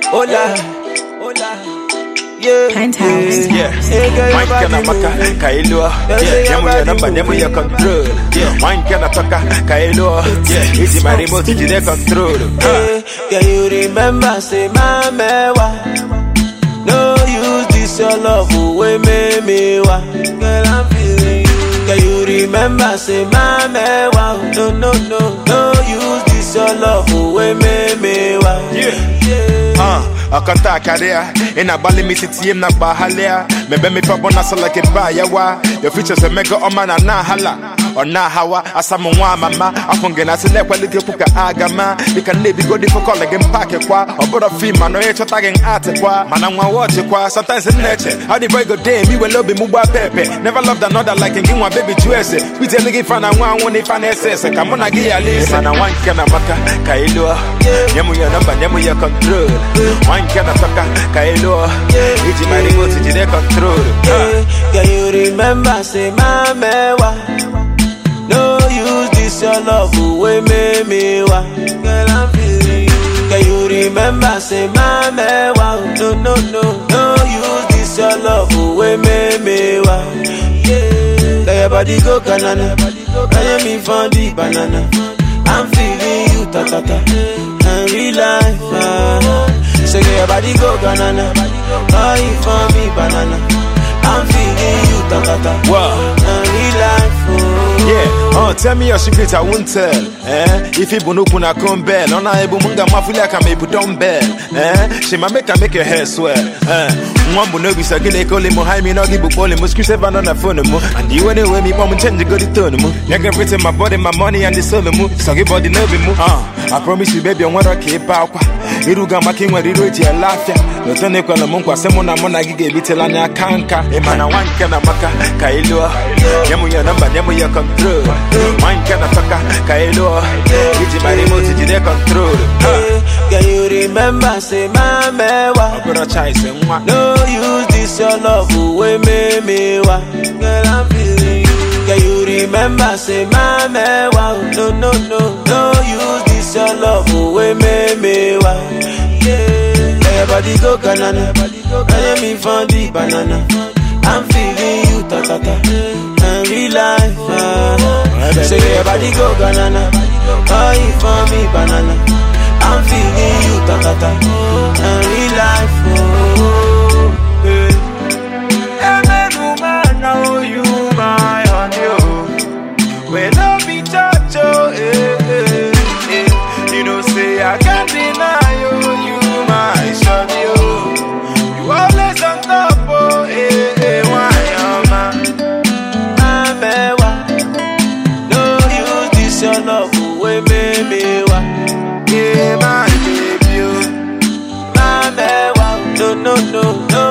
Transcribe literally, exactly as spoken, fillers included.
Hola, hola. Yeah, Penthouse. yeah, yeah. Wine kana maka kailo, nemu ya number, nemu ya control. Wine kana toka kailo, easy my remote to the control. Can you remember say my mewa? No use this your love we make me wa. Girl I'm feeling you. Can you remember say my mewa? No no no no use this your love we make me wa. Yeah, uh. I can't talk there. In a bally me city in a bahalia. Maybe me pop on us like a bayawa. Your features a mega on man and na hala. Or na hawa, as someone mama. I can get us a level little puka agama. You can live go different call again pack a qua. Or but a fee man, no each tagging at a qua. Man, I want watch a qua. Sometimes in nature. How the boy go damn, you will love me muba pepe. Never loved another like in one baby dress. We tell you if I want one if I S. Come on, I get a list. And I want can a maka, Kailo. Nemu your number, nemu your control. Wine can a taka, Kailo. It's my remote to the control. Can you remember, say, my mewa? No use this your love we make me wa. Girl, I'm feeling you. Can you remember, say, my mewa? No, no, no, no use this your love we make me wa. Yeah, let your body go banana. Let me find the banana. I'm feeling you, ta ta ta. And real life, ah. So get your body go banana. Buy it for me banana. I'm feeling you, ta ta ta. Wow. And real life, oh. Yeah, oh, tell me your secret, I won't tell. Eh? If you bunu kuna kumbel, on a ebumunga mafula kame budon bell. Eh? She ma make her make your hair swell. Eh? Mwambu no bisa gile kole mo hai mi no gibu pole mo screw seven on the phone mo. And you anyway me mom change go the tone mo. You can pretend my body, my money and the soul mo. So give body no be mo. Ah, I promise you baby I want to keep out. Iruga making when you do it your laugh. No tone kwa mo kwa semo na mo na gige bitela nya kanka. E mana wan kana maka kailo. Nemu ya number, nemu ya control. Wine kana toka kailo. It's my remote to the control. Can you remember say my mewa? No use this your love we make me wa. Girl I'm feeling you. Can you remember say my mewa? No no no no use this your love we make me wa. Yeah, let your body go banana. Let me find the banana. I'm feeling you, ta ta ta. And real life, ah. So your body go banana. Buy it for me banana. I'm feeling you, ta ta ta. And real life, oh. Hey. Every woman know you my honey. When I be touch, oh, eh, eh, eh. You know say I can't deny you, you my shawty, oh. You always on top, oh, eh, eh. Why am I? My mewa. No use this your love, we make me wa. Yeah, my baby, oh. My mewa. No no no no